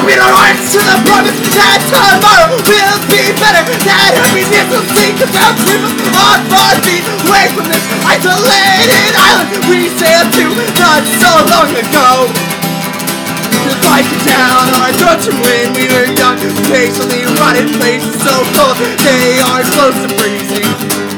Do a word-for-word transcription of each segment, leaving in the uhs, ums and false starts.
Open our hearts to the promise that tomorrow will be better. That every day will think about freedom on our feet. Away from this isolated island we sailed to not so long ago. To fight down our throats when we were young. Patiently rotted places so cold they are close to freezing.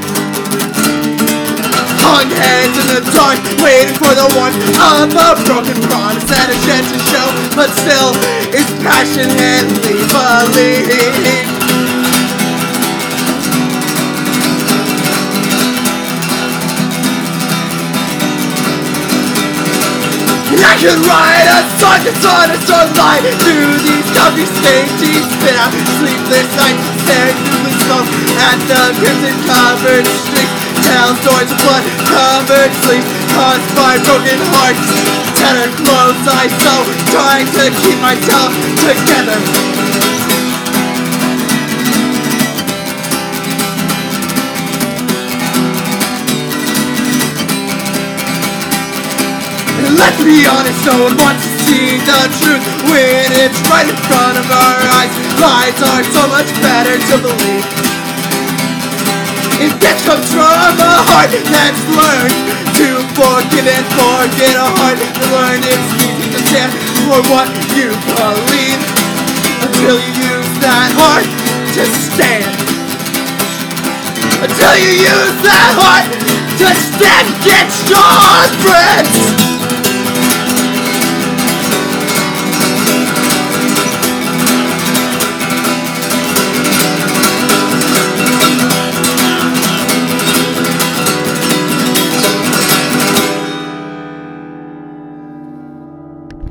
Hung heads in the dark, waiting for the one of a broken promise and a chance to show, but still it's passionately believing. I could write a song that's on a sunlight through these coffee stained sheets, spit out sleepless nights, staring through the smoke at the crimson covered streets. Tell stories of blood covered sleep caused by broken hearts. Tattered clothes I sew, trying to keep myself together. Let's be honest, no one wants to see the truth when it's right in front of our eyes. Lies are so much better to believe. If this comes from a heart that's learned to forgive and forget, a heart that learned it's easy to stand for what you believe, until you use that heart to stand. Until you use that heart to stand against your friends.